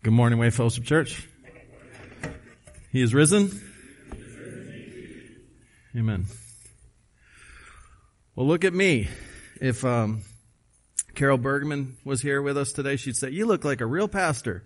Good morning, Way Fellowship Church. He is risen. Amen. Well, look at me. If Carol Bergman was here with us today, she'd say, "You look like a real pastor."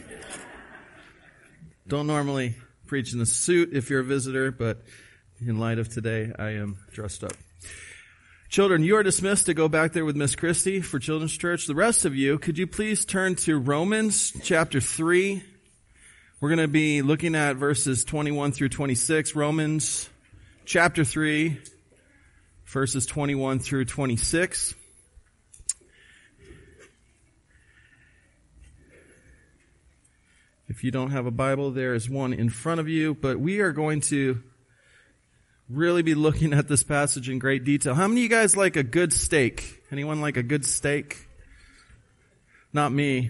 Don't normally preach in a suit if you're a visitor, but in light of today, I am dressed up. Children, you are dismissed to go back there with Miss Christie for Children's Church. The rest of you, could you please turn to Romans chapter 3? We're going to be looking at verses 21 through 26. Romans chapter 3, verses 21 through 26. If you don't have a Bible, there is one in front of you, but we are going to really be looking at this passage in great detail. How many of you guys like a good steak? Anyone like a good steak? Not me.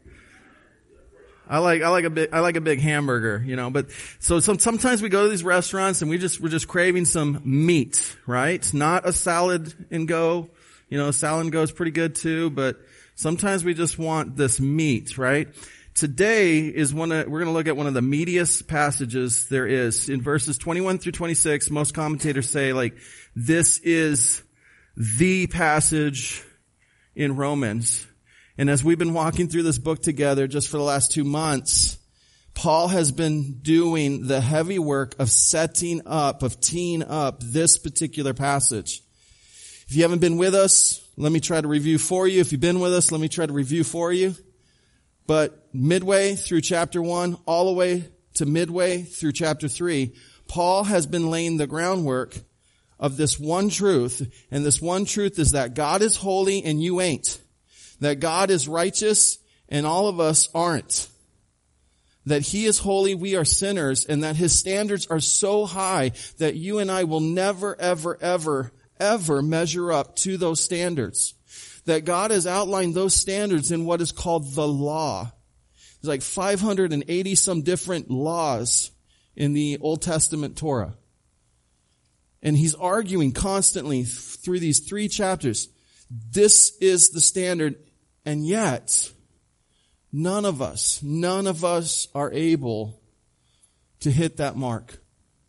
I like a big hamburger, but so sometimes we go to these restaurants and we're just craving some meat, right? Not a salad and go. Salad and go is pretty good too, but sometimes we just want this meat, right? Today is we're going to look at one of the meatiest passages there is. In verses 21 through 26, most commentators say, this is the passage in Romans. And as we've been walking through this book together just for the last 2 months, Paul has been doing the heavy work of teeing up this particular passage. If you haven't been with us, let me try to review for you. If you've been with us, let me try to review for you. But midway through chapter 1, all the way to midway through chapter 3, Paul has been laying the groundwork of this one truth. And this one truth is that God is holy and you ain't. That God is righteous and all of us aren't. That He is holy, we are sinners, and that His standards are so high that you and I will never, ever, ever, ever measure up to those standards. That God has outlined those standards in what is called the law. There's like 580 some different laws in the Old Testament Torah. And He's arguing constantly through these 3 chapters. This is the standard, and yet none of us are able to hit that mark.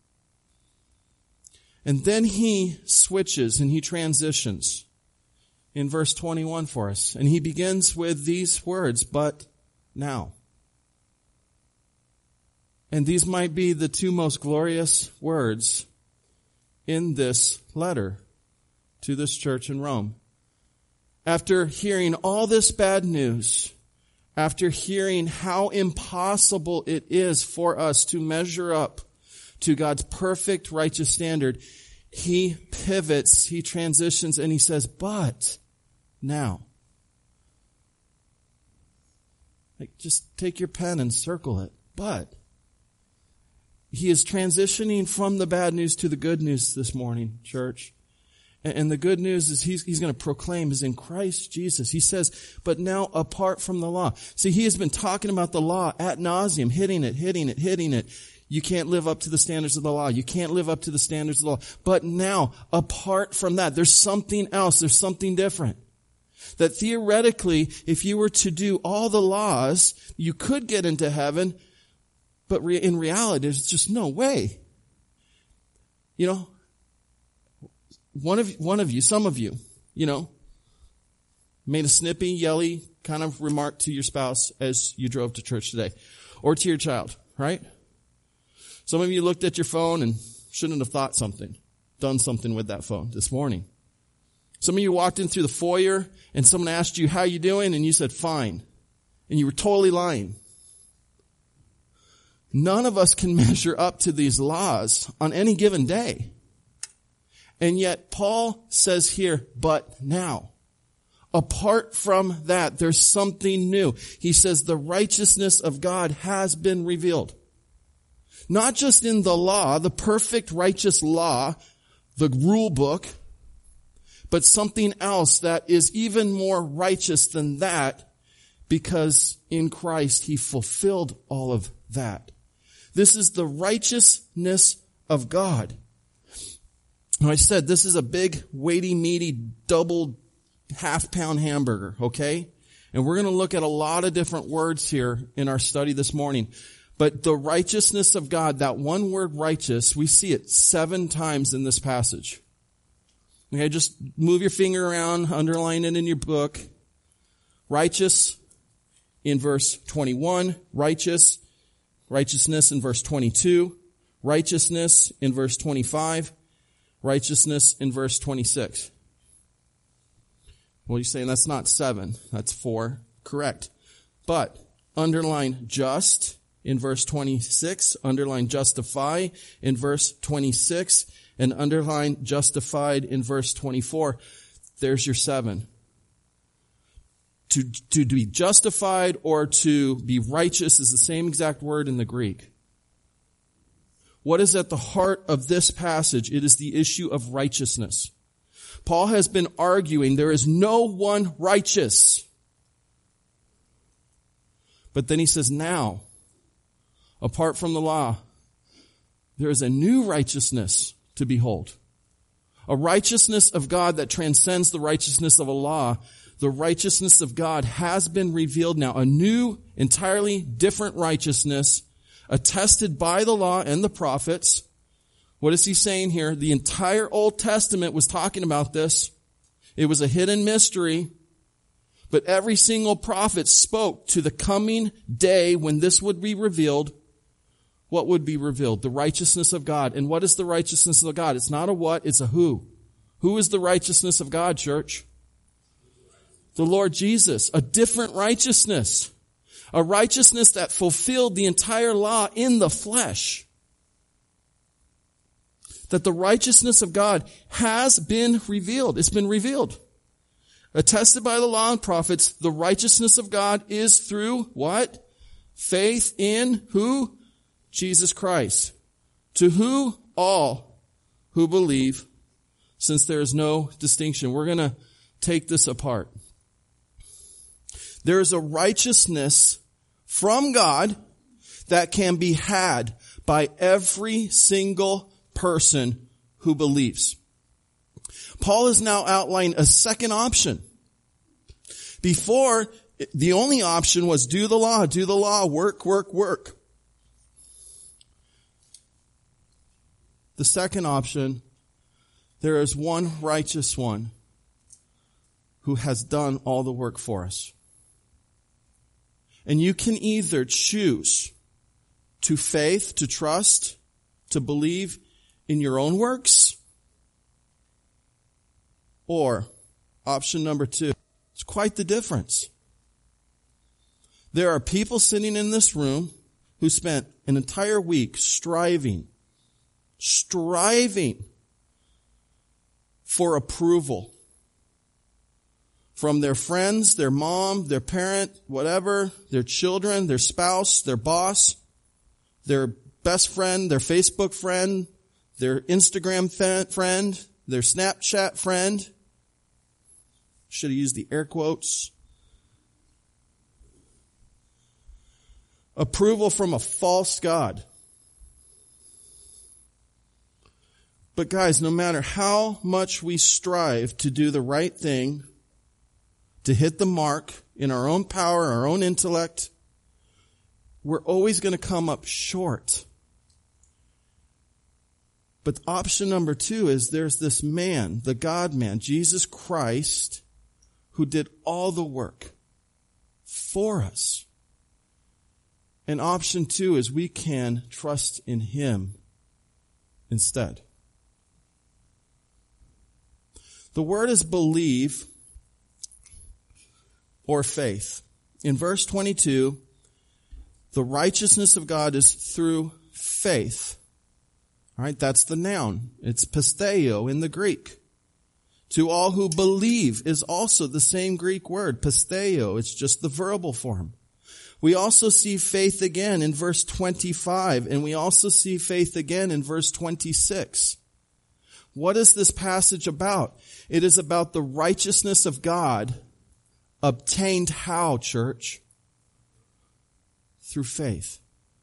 And then he switches and he transitions in verse 21 for us. And he begins with these words, "But now." And these might be the 2 most glorious words in this letter to this church in Rome. After hearing all this bad news, after hearing how impossible it is for us to measure up to God's perfect righteous standard, he pivots, he transitions, and he says, "But now." Just take your pen and circle it. But. He is transitioning from the bad news to the good news this morning, church. And the good news is he's going to proclaim is in Christ Jesus. He says, but now apart from the law. See, he has been talking about the law ad nauseum, hitting it. You can't live up to the standards of the law. You can't live up to the standards of the law. But now, apart from that, there's something else. There's something different. That theoretically, if you were to do all the laws, you could get into heaven, but in reality, there's just no way. Some of you, made a snippy, yelly kind of remark to your spouse as you drove to church today, or to your child, right? Some of you looked at your phone and shouldn't have done something with that phone this morning. Some of you walked in through the foyer and someone asked you, "How you doing?" And you said, "Fine." And you were totally lying. None of us can measure up to these laws on any given day. And yet Paul says here, but now. Apart from that, there's something new. He says the righteousness of God has been revealed. Not just in the law, the perfect righteous law, the rule book, but something else that is even more righteous than that, because in Christ He fulfilled all of that. This is the righteousness of God. I said this is a big, weighty, meaty, double half-pound hamburger, okay? And we're going to look at a lot of different words here in our study this morning. But the righteousness of God, that one word righteous, we see it 7 times in this passage. Okay, just move your finger around, underline it in your book. Righteous in verse 21, righteousness in verse 22, righteousness in verse 25, righteousness in verse 26. Well, you're saying that's not 7, that's 4. Correct. But underline just in verse 26, underline justify in verse 26, and underline justified in verse 24. There's your 7. To be justified or to be righteous is the same exact word in the Greek. What is at the heart of this passage? It is the issue of righteousness. Paul has been arguing there is no one righteous. But then he says, now, apart from the law, there is a new righteousness to behold. A righteousness of God that transcends the righteousness of a law. The righteousness of God has been revealed now. A new, entirely different righteousness attested by the law and the prophets. What is he saying here? The entire Old Testament was talking about this. It was a hidden mystery. But every single prophet spoke to the coming day when this would be revealed. What would be revealed? The righteousness of God. And what is the righteousness of God? It's not a what, it's a who. Who is the righteousness of God, church? The Lord Jesus. A different righteousness. A righteousness that fulfilled the entire law in the flesh. That the righteousness of God has been revealed. It's been revealed. Attested by the law and prophets, the righteousness of God is through what? Faith in who? Jesus Christ. To who? All who believe, since there is no distinction. We're going to take this apart. There is a righteousness from God that can be had by every single person who believes. Paul has now outlined a second option. Before, the only option was do the law, work. The second option, there is one righteous one who has done all the work for us. And you can either choose to faith, to trust, to believe in your own works, or option number 2. It's quite the difference. There are people sitting in this room who spent an entire week striving for approval from their friends, their mom, their parent, whatever, their children, their spouse, their boss, their best friend, their Facebook friend, their Instagram friend, their Snapchat friend. Should have used the air quotes. Approval from a false God. But guys, no matter how much we strive to do the right thing, to hit the mark in our own power, our own intellect, we're always going to come up short. But option number 2 is there's this man, the God-man, Jesus Christ, who did all the work for us. And option 2 is we can trust in Him instead. The word is believe or faith. In verse 22, the righteousness of God is through faith. All right, that's the noun. It's pisteo in the Greek. To all who believe is also the same Greek word, pisteo. It's just the verbal form. We also see faith again in verse 25, and we also see faith again in verse 26. What is this passage about? It is about the righteousness of God obtained how, church? Through faith.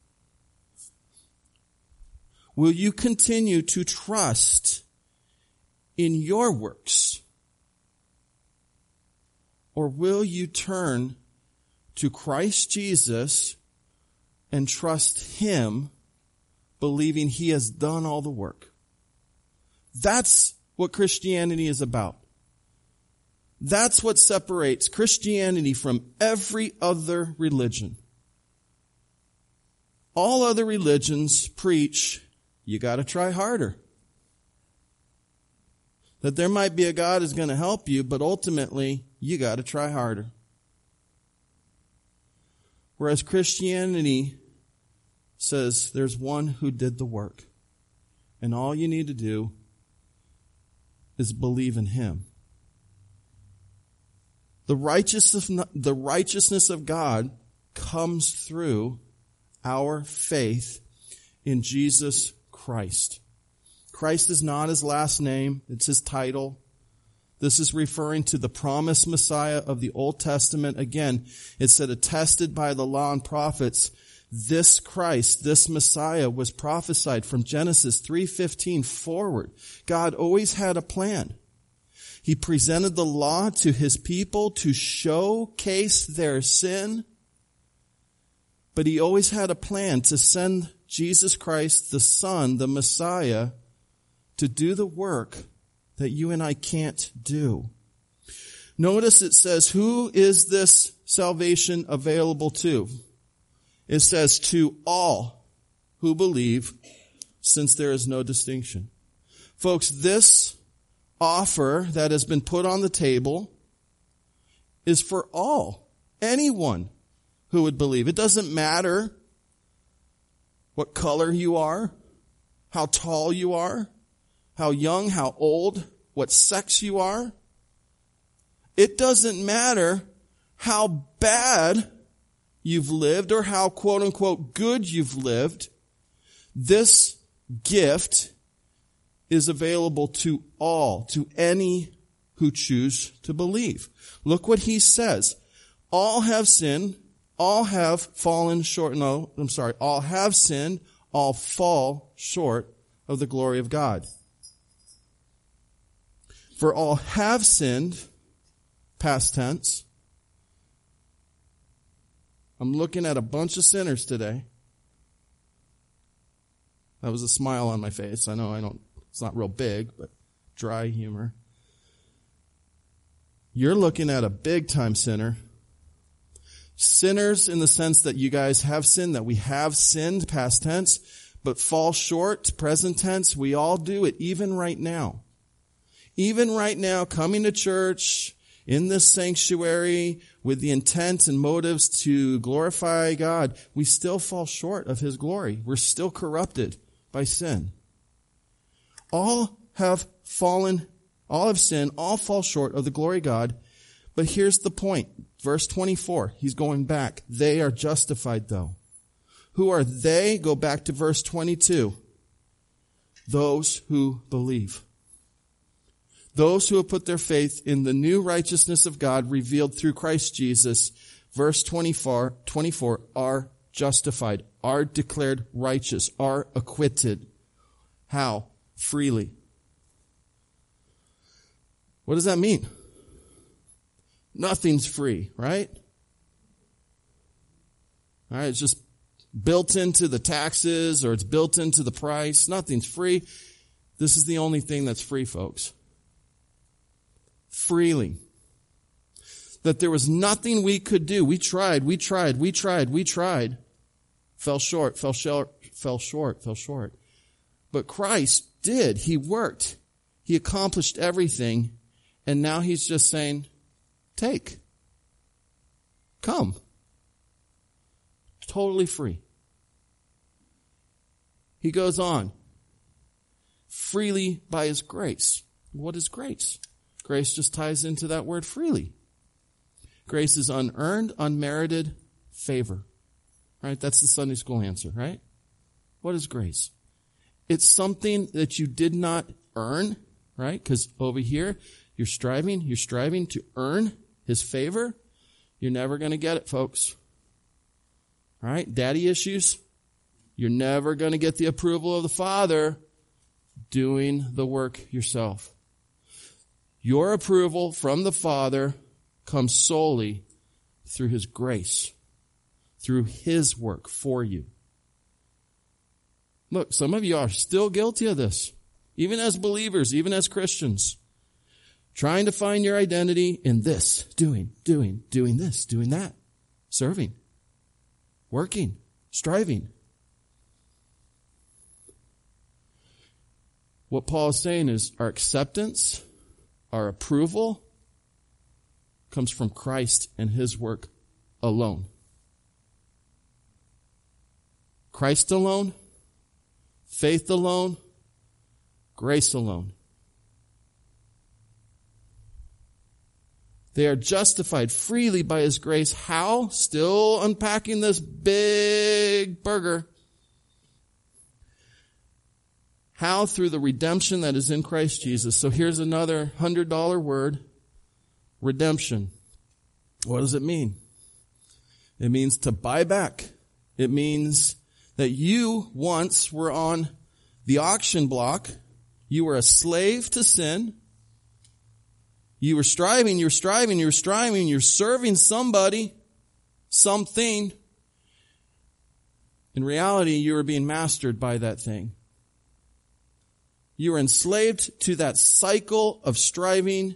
Will you continue to trust in your works? Or will you turn to Christ Jesus and trust Him, believing He has done all the work. That's what Christianity is about. That's what separates Christianity from every other religion. All other religions preach, you got to try harder. That there might be a God who's going to help you, but ultimately, you got to try harder. Whereas Christianity says there's one who did the work. And all you need to do is believe in Him. The righteousness of God comes through our faith in Jesus Christ. Christ is not His last name, it's His title. This is referring to the promised Messiah of the Old Testament. Again, it said, attested by the law and prophets, this Christ, this Messiah was prophesied from Genesis 3:15 forward. God always had a plan. He presented the law to His people to showcase their sin. But He always had a plan to send Jesus Christ, the Son, the Messiah, to do the work that you and I can't do. Notice it says, who is this salvation available to? It says, to all who believe, since there is no distinction. Folks, this offer that has been put on the table is for all, anyone who would believe. It doesn't matter what color you are, how tall you are, how young, how old, what sex you are. It doesn't matter how bad you've lived or how quote unquote good you've lived. This gift is available to all, to any who choose to believe. Look what he says. All have sinned, all have fallen short. All have sinned, all fall short of the glory of God. For all have sinned, past tense. I'm looking at a bunch of sinners today. That was a smile on my face. I know it's not real big, but dry humor. You're looking at a big time sinner. Sinners in the sense that you guys have sinned, that we have sinned, past tense, but fall short, present tense. We all do it, even right now. Even right now, coming to church in this sanctuary with the intent and motives to glorify God, we still fall short of His glory. We're still corrupted by sin. All have sinned, all fall short of the glory of God. But here's the point. Verse 24, he's going back. They are justified though. Who are they? Go back to verse 22. Those who believe. Those who have put their faith in the new righteousness of God revealed through Christ Jesus, verse 24, are justified, are declared righteous, are acquitted. How? Freely. What does that mean? Nothing's free, right? All right, it's just built into the taxes or it's built into the price. Nothing's free. This is the only thing that's free, folks. Freely. That there was nothing we could do. We tried. Fell short. But Christ did. He worked. He accomplished everything. And now He's just saying, take. Come. Totally free. He goes on. Freely by His grace. What is grace? Grace just ties into that word freely. Grace is unearned, unmerited favor. Right? That's the Sunday school answer, right? What is grace? It's something that you did not earn, right? Because over here, you're striving to earn His favor. You're never going to get it, folks. All right? Daddy issues. You're never going to get the approval of the Father doing the work yourself. Your approval from the Father comes solely through his grace, through his work for you. Look, some of you are still guilty of this, even as believers, even as Christians, trying to find your identity in this, doing this, doing that, serving, working, striving. What Paul is saying is our acceptance, our approval comes from Christ and his work alone. Christ alone, faith alone, grace alone. They are justified freely by his grace. How? Still unpacking this big burger. How? Through the redemption that is in Christ Jesus. So here's another $100 word. Redemption. What does it mean? It means to buy back. It means that you once were on the auction block. You were a slave to sin. You were striving, you're serving somebody, something. In reality, you were being mastered by that thing. You were enslaved to that cycle of striving.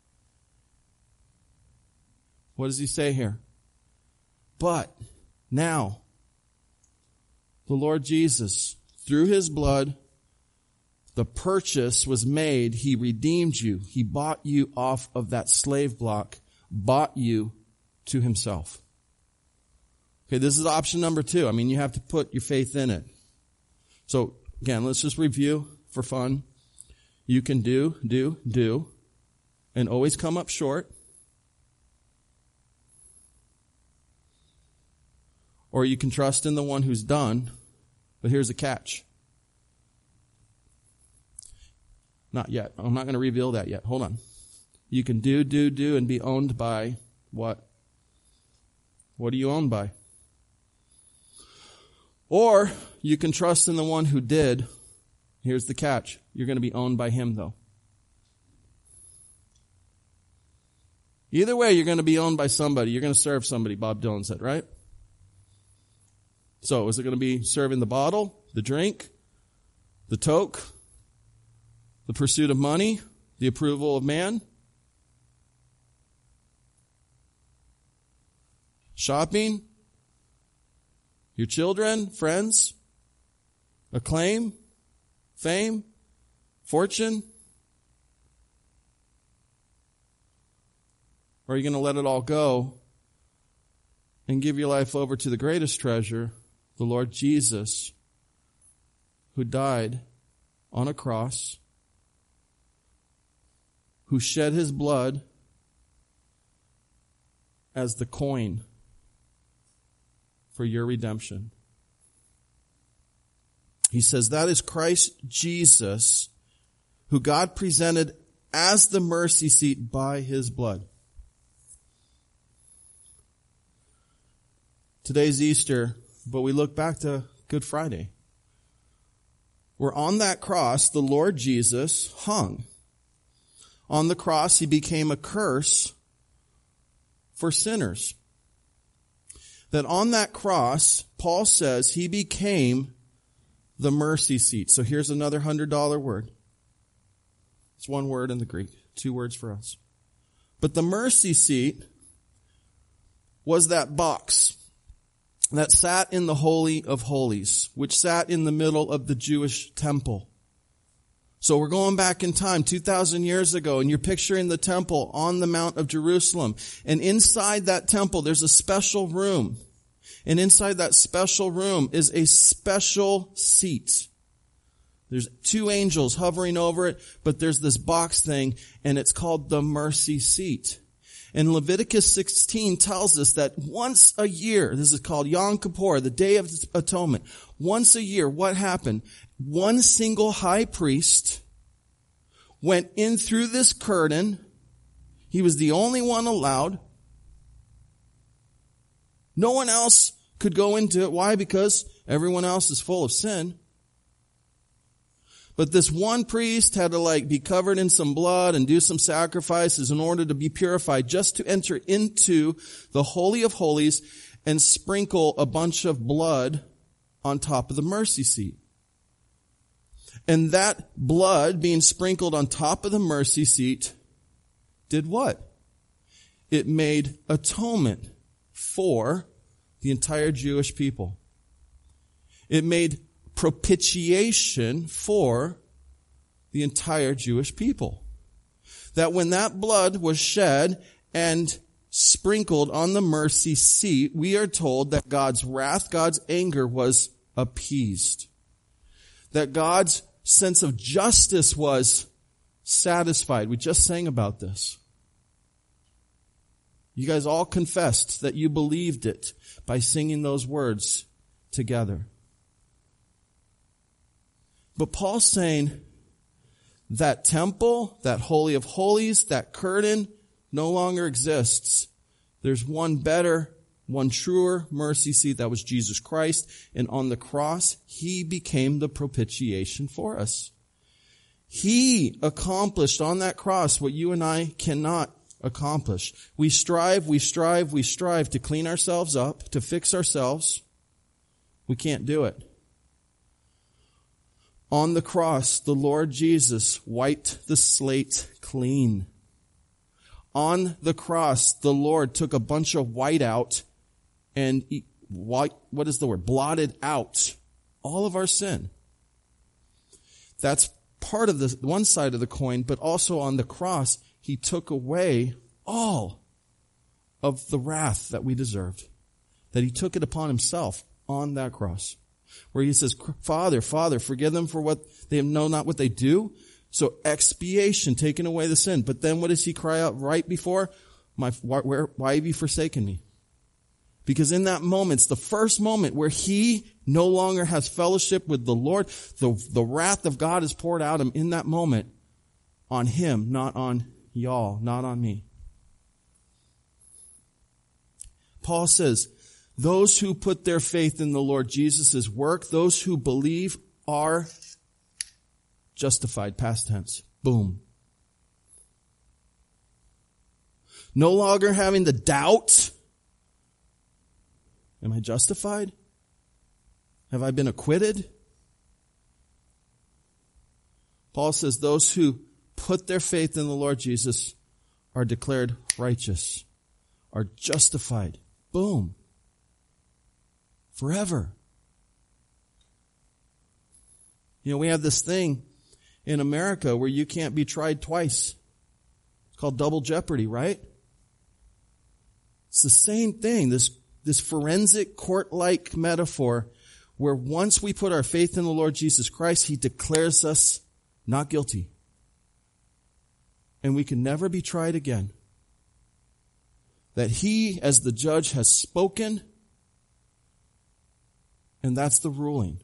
What does he say here? But now, the Lord Jesus, through his blood, the purchase was made. He redeemed you. He bought you off of that slave block, bought you to himself. Okay, this is option number 2. I mean, you have to put your faith in it. So, again, let's just review for fun. You can do, and always come up short. Or you can trust in the one who's done, but here's a catch. Not yet. I'm not going to reveal that yet. Hold on. You can do, and be owned by what? What are you owned by? Or you can trust in the one who did. Here's the catch. You're going to be owned by him, though. Either way, you're going to be owned by somebody. You're going to serve somebody, Bob Dylan said, right? So, is it going to be serving the bottle, the drink, the toke, the pursuit of money, the approval of man? Shopping? Your children, friends? Acclaim? Fame? Fortune? Or are you going to let it all go and give your life over to the greatest treasure, the Lord Jesus, who died on a cross, who shed his blood as the coin for your redemption? He says that is Christ Jesus, who God presented as the mercy seat by his blood. Today's Easter, but we look back to Good Friday, where on that cross, the Lord Jesus hung. On the cross, he became a curse for sinners. That on that cross, Paul says he became the mercy seat. So here's another $100 word. It's one word in the Greek, 2 words for us. But the mercy seat was that box that sat in the Holy of Holies, which sat in the middle of the Jewish temple. So we're going back in time 2,000 years ago, and you're picturing the temple on the Mount of Jerusalem. And inside that temple, there's a special room. And inside that special room is a special seat. There's 2 angels hovering over it, but there's this box thing, and it's called the mercy seat. And Leviticus 16 tells us that once a year, this is called Yom Kippur, the Day of Atonement. Once a year, what happened? One single high priest went in through this curtain. He was the only one allowed. No one else could go into it. Why? Because everyone else is full of sin. But this one priest had to be covered in some blood and do some sacrifices in order to be purified, just to enter into the Holy of Holies and sprinkle a bunch of blood on top of the mercy seat. And that blood being sprinkled on top of the mercy seat did what? It made atonement for the entire Jewish people. It made propitiation for the entire Jewish people. That when that blood was shed and sprinkled on the mercy seat, we are told that God's wrath, God's anger was appeased. That God's sense of justice was satisfied. We just sang about this. You guys all confessed that you believed it by singing those words together. But Paul's saying that temple, that Holy of Holies, that curtain no longer exists. There's one better, one truer mercy seat. That was Jesus Christ. And on the cross, He became the propitiation for us. He accomplished on that cross what you and I cannot accomplish. We strive to clean ourselves up, to fix ourselves. We can't do it. On the cross, the Lord Jesus wiped the slate clean. On the cross, the Lord took a bunch of white out and blotted out all of our sin. That's part of the one side of the coin, but also on the cross, He took away all of the wrath that we deserved. That He took it upon Himself on that cross. Where He says, Father, forgive them for what they know not what they do. So expiation, taking away the sin. But then what does He cry out right before? Why have you forsaken me? Because in that moment, it's the first moment where he no longer has fellowship with the Lord. The wrath of God is poured out in that moment on him, not on y'all, not on me. Paul says, those who put their faith in the Lord Jesus' work, those who believe are justified, past tense. Boom. No longer having the doubt. Am I justified? Have I been acquitted? Paul says those who put their faith in the Lord Jesus are declared righteous, are justified. Boom. Forever. You know, we have this thing in America where you can't be tried twice. It's called double jeopardy, right? It's the same thing, this forensic court-like metaphor where once we put our faith in the Lord Jesus Christ, he declares us not guilty. And we can never be tried again. That he, as the judge, has spoken, and that's the ruling.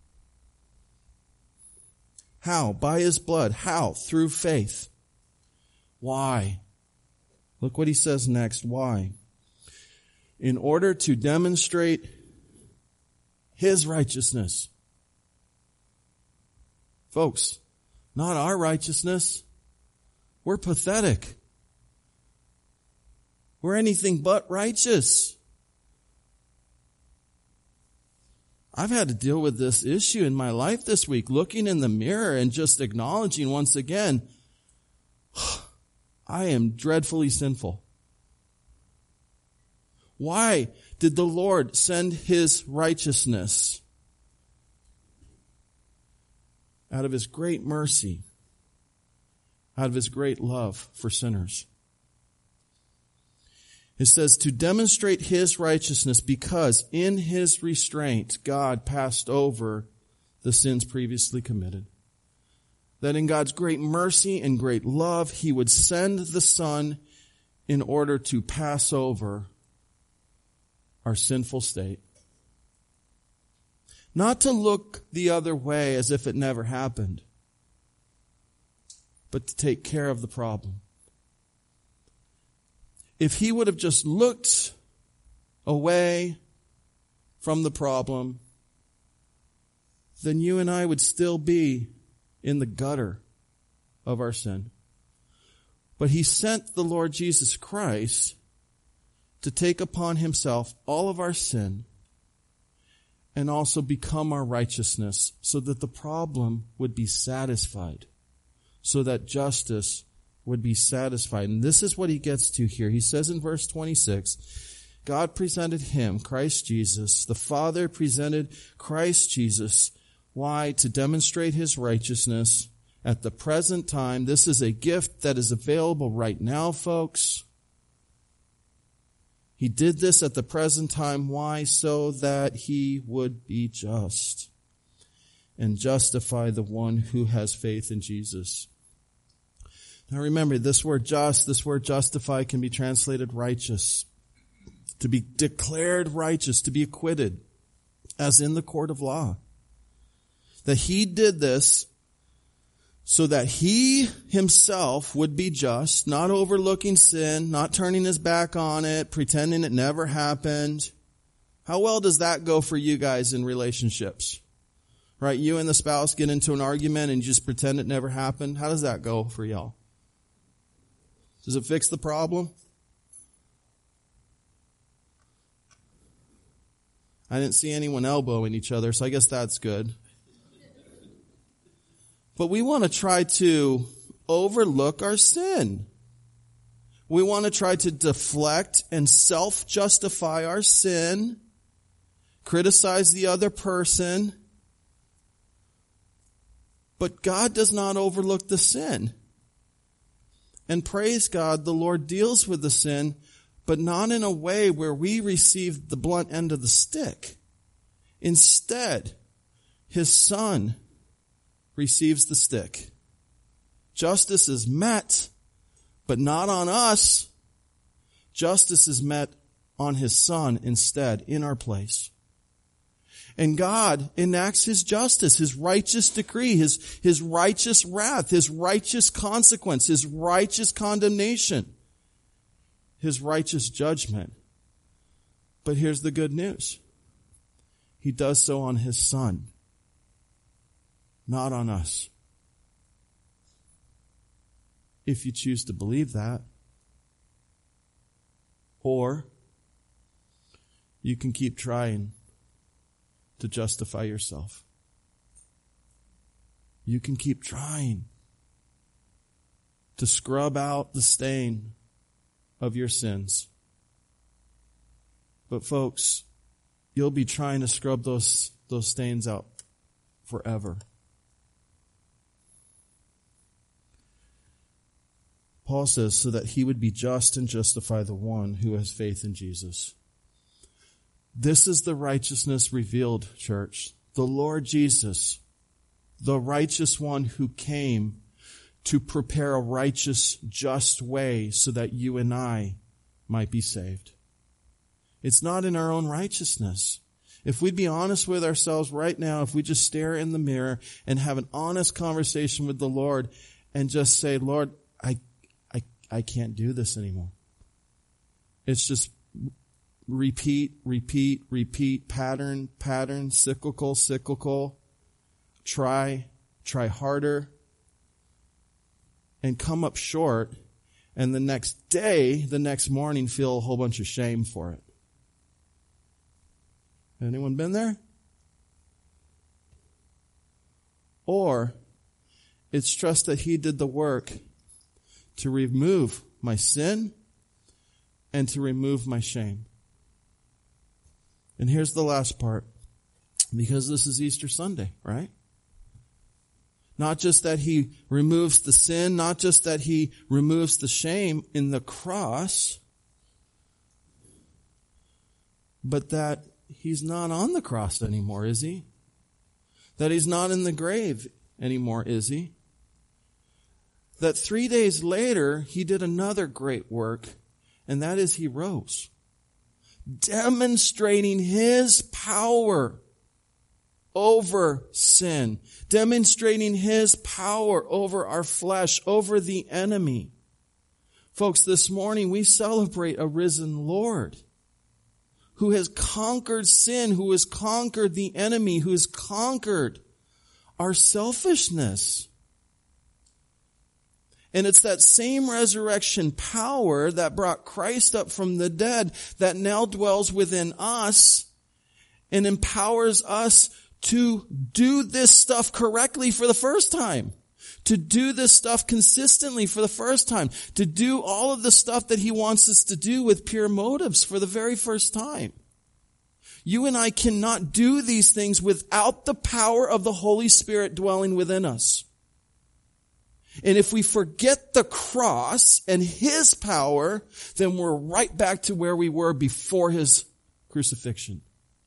How? By his blood. How? Through faith. Why? Look what he says next. Why? In order to demonstrate his righteousness. Folks, not our righteousness. We're pathetic. We're anything but righteous. I've had to deal with this issue in my life this week, looking in the mirror and just acknowledging once again, I am dreadfully sinful. Why did the Lord send his righteousness? Out of his great mercy, out of his great love for sinners. It says to demonstrate his righteousness because in his restraint God passed over the sins previously committed. That in God's great mercy and great love he would send the Son in order to pass over our sinful state. Not to look the other way as if it never happened, but to take care of the problem. If he would have just looked away from the problem, then you and I would still be in the gutter of our sin. But he sent the Lord Jesus Christ to take upon himself all of our sin and also become our righteousness, so that the problem would be satisfied, so that justice would be satisfied. And this is what he gets to here. He says in verse 26, God presented him, Christ Jesus. The Father presented Christ Jesus. Why? To demonstrate his righteousness at the present time. This is a gift that is available right now, folks. He did this at the present time. Why? So that he would be just and justify the one who has faith in Jesus. Now remember, this word just, this word justify can be translated righteous. To be declared righteous, to be acquitted, as in the court of law. That he did this so that he himself would be just, not overlooking sin, not turning his back on it, pretending it never happened. How well does that go for you guys in relationships? Right? You and the spouse get into an argument and you just pretend it never happened. How does that go for y'all? Does it fix the problem? I didn't see anyone elbowing each other, so I guess that's good. But we want to try to overlook our sin. We want to try to deflect and self-justify our sin, criticize the other person. But God does not overlook the sin. And praise God, the Lord deals with the sin, but not in a way where we receive the blunt end of the stick. Instead, his Son receives the stick. Justice is met, but not on us. Justice is met on his Son instead, in our place. And God enacts his justice, his righteous decree, his righteous wrath, his righteous consequence, his righteous condemnation, his righteous judgment. But here's the good news. He does so on his Son, not on us. If you choose to believe that. Or you can keep trying to justify yourself. You can keep trying to scrub out the stain of your sins. But folks, you'll be trying to scrub those stains out forever. Paul says, so that he would be just and justify the one who has faith in Jesus. This is the righteousness revealed, church. The Lord Jesus, the righteous one who came to prepare a righteous, just way so that you and I might be saved. It's not in our own righteousness. If we'd be honest with ourselves right now, if we just stare in the mirror and have an honest conversation with the Lord and just say, Lord, I can't do this anymore. It's just repeat, pattern, cyclical, try harder, and come up short, and the next morning, feel a whole bunch of shame for it. Anyone been there? Or it's trust that he did the work to remove my sin and to remove my shame. And here's the last part, because this is Easter Sunday, right? Not just that he removes the sin, not just that he removes the shame in the cross, but that he's not on the cross anymore, is he? That he's not in the grave anymore, is he? That 3 days later, he did another great work, and that is he rose, demonstrating his power over sin, demonstrating his power over our flesh, over the enemy. Folks, this morning we celebrate a risen Lord who has conquered sin, who has conquered the enemy, who has conquered our selfishness. And it's that same resurrection power that brought Christ up from the dead that now dwells within us and empowers us to do this stuff correctly for the first time. To do this stuff consistently for the first time. To do all of the stuff that He wants us to do with pure motives for the very first time. You and I cannot do these things without the power of the Holy Spirit dwelling within us. And if we forget the cross and His power, then we're right back to where we were before His crucifixion.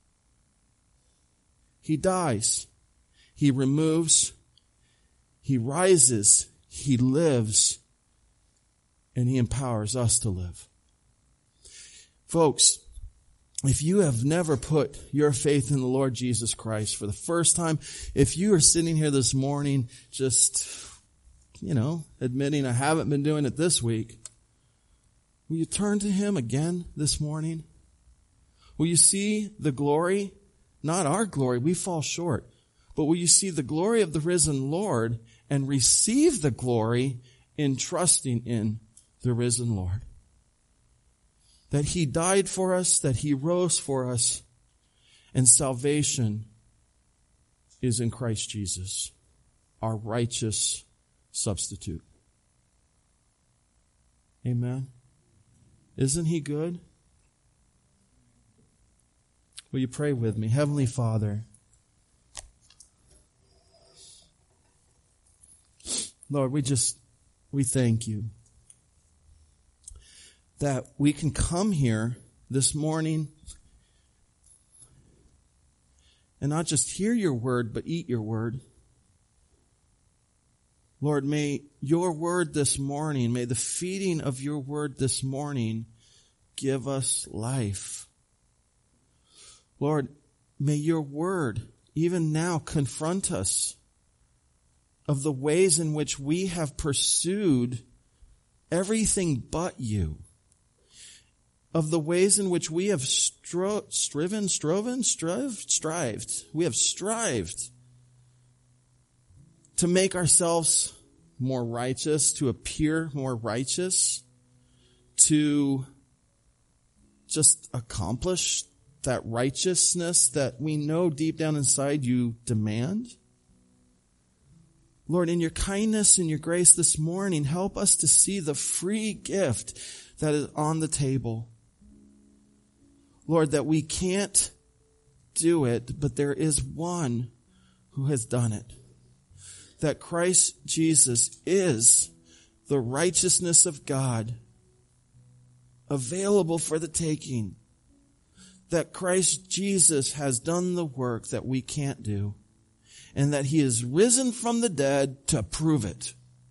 He dies. He removes. He rises. He lives. And He empowers us to live. Folks, if you have never put your faith in the Lord Jesus Christ for the first time, if you are sitting here this morning just, admitting I haven't been doing it this week, will you turn to Him again this morning? Will you see the glory? Not our glory, we fall short. But will you see the glory of the risen Lord and receive the glory in trusting in the risen Lord? That He died for us, that He rose for us, and salvation is in Christ Jesus, our righteous substitute. Amen. Isn't He good? Will you pray with me? Heavenly Father, Lord, we thank You that we can come here this morning and not just hear Your word, but eat Your word. Lord, may Your word this morning, may the feeding of Your word this morning give us life. Lord, may Your word even now confront us of the ways in which we have pursued everything but You. Of the ways in which we have strived. We have strived to make ourselves more righteous, to appear more righteous, to just accomplish that righteousness that we know deep down inside You demand. Lord, in Your kindness and Your grace this morning, help us to see the free gift that is on the table. Lord, that we can't do it, but there is one who has done it. That Christ Jesus is the righteousness of God available for the taking. That Christ Jesus has done the work that we can't do. And that He is risen from the dead to prove it.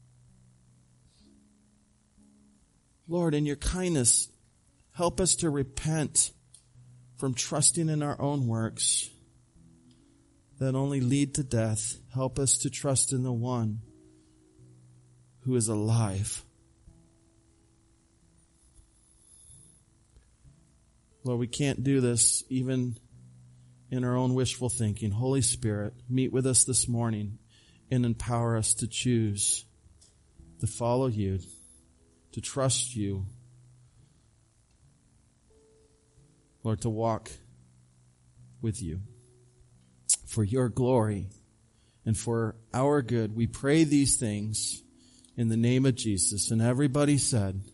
Lord, in Your kindness, help us to repent from trusting in our own works that only lead to death. Help us to trust in the one who is alive. Lord, we can't do this even in our own wishful thinking. Holy Spirit, meet with us this morning and empower us to choose to follow You, to trust You. Lord, to walk with You. For Your glory and for our good, we pray these things in the name of Jesus. And everybody said,